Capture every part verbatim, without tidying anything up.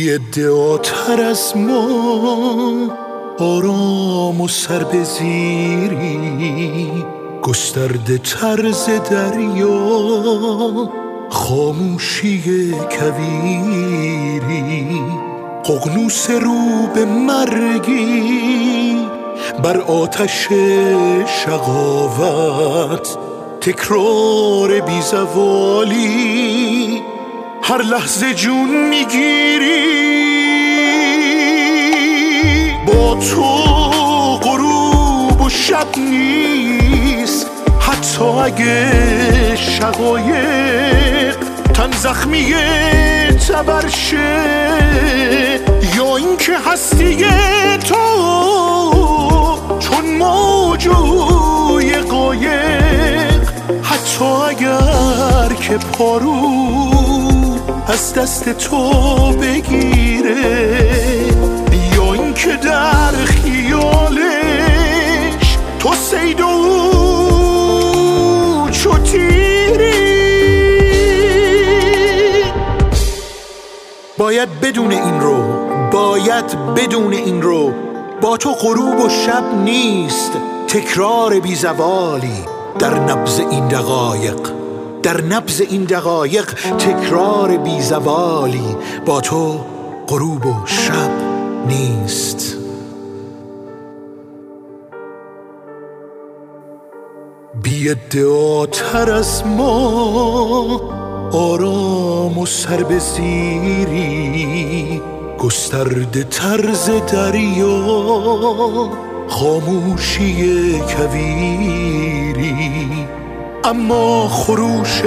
بی ادعاتر از ما، آرام و سر به زیری، گسترده طرز دریا، خاموشی کویری، ققنوس رو به مرگی، بر آتش شقاوت، تکرار بی زوالی، هر لحظه جون میگیری. با تو غروب و شب نیست، حتی اگه شقایق تن زخمی تبرشه، یا اینکه هستی تو چون موجوی قایق، حتی اگر که پارو از دست تو بگیره، یا اینکه در خیالش تو صید و چو تیری. باید بدون این رو، باید بدون این رو، با تو غروب و شب نیست، تکرار بی زوالی در نبض این دقایق، در نبض این دقایق، تکرار بی زوالی، با تو غروب و شب نیست. بی ادعاتر از ما، آرام و سر به زیری، گسترده طرز دریا، خاموشی کویری، اما خروش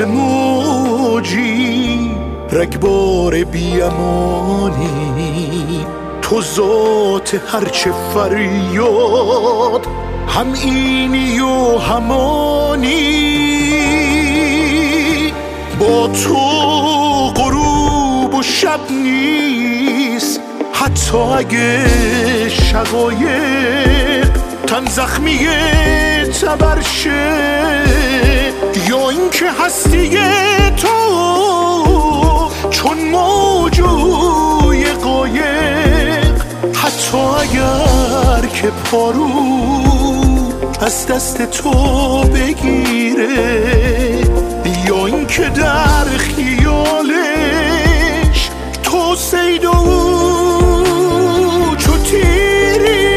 موجی، رگبار بیامانی، تو ذات هرچه فریاد، هم اینی و همانی. با تو غروب و شب نیست، حتی اگه شقایق تن زخمی تبرشه، یا اینکه هستی تو چون موجوی قایق، حتی اگر که پارو از دست تو بگیره، یا اینکه در خیالش تو صید و چو تیری.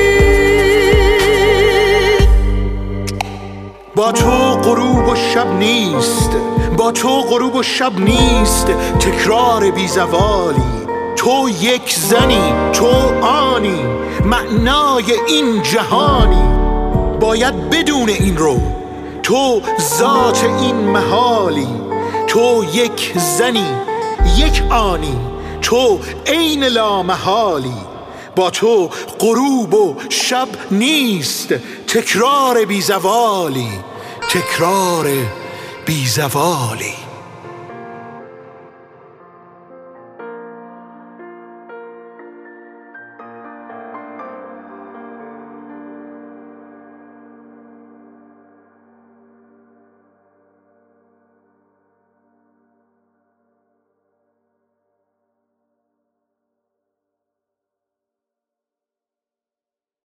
با تو غروب و شب نیست، با تو غروب و شب نیست، تکرار بی زوالی، تو یک زنی، تو آنی، معنای این جهانی. باید بدون این رو، تو ذات این محالی، تو یک زنی، یک آنی، تو عین لامحالی. با تو غروب و شب نیست، تکرار بی زوالی، تکرار بی زوالی.